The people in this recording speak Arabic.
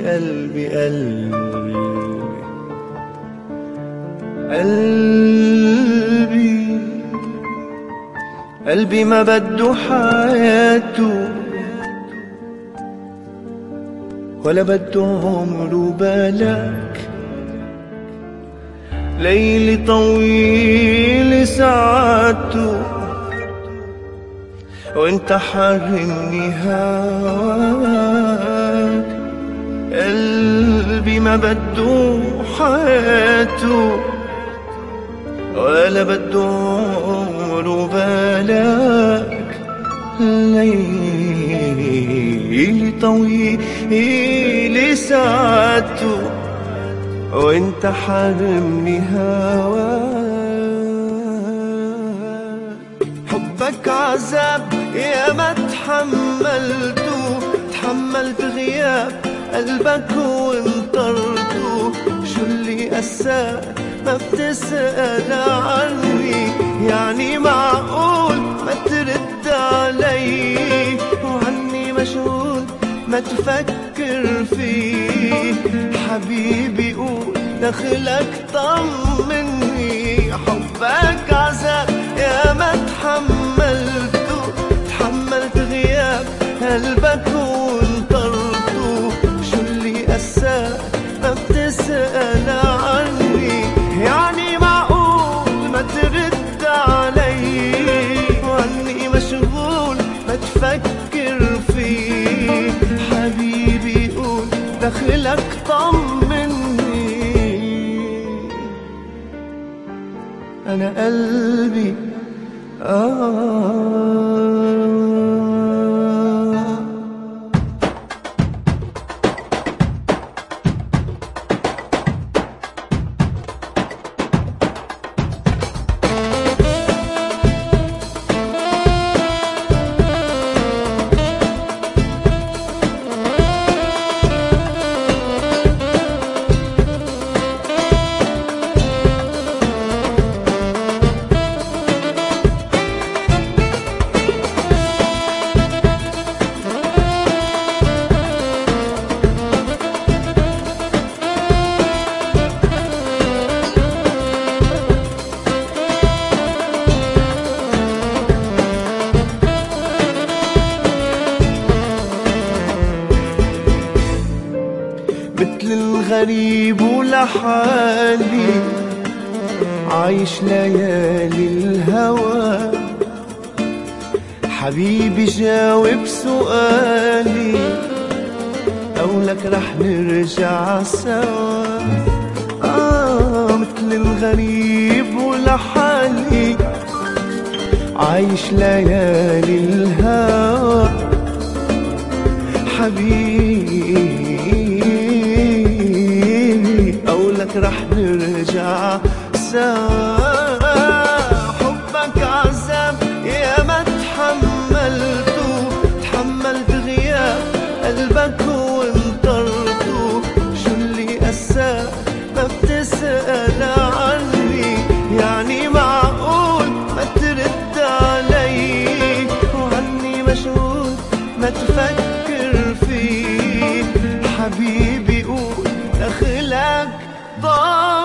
قلبي قلبي قلبي ما بده حياته ولا بده عمره بالك. ليلي طويل ساعته وانت حارمني هواك. قلبي ما بده حياته ولا بده عمره بالك. ليلي طويل ساعته وانت حارمني هواك. حبك عذاب يا ما تحملته، تحملت غياب قلبك وانطرته. شو اللي قساك ما بتسأل عني؟ يعني معقول ما ترد علي وعني مشغول ما تفكر فيه؟ حبيبي قول دخلك طمني. حبك عذاب يا ما تحملته، تحملت غياب قلبك وانطرته. شو اللي قساك ما بتسأل عني؟ يعني معقول ما ترد علي وعني مشغول ما تفكر فيه؟ حبيبي قول دخلك طمني. أنا قلبي مثل الغريب ولحالي عايش ليالي الهوى. حبيبي جاوب سؤالي أو لك رح نرجع سوا. مثل الغريب ولحالي عايش ليالي الهوى. حبيبي لك رح نرجع سوا. حبك عذاب يا ما تحملته، تحملت غياب قلبك وانطرته. شو اللي قساك ما بتسأل عني؟ يعني معقول ما ترد علي وعني مشغول ما تفكر فيه؟ حبيبي قول دخلك ضاع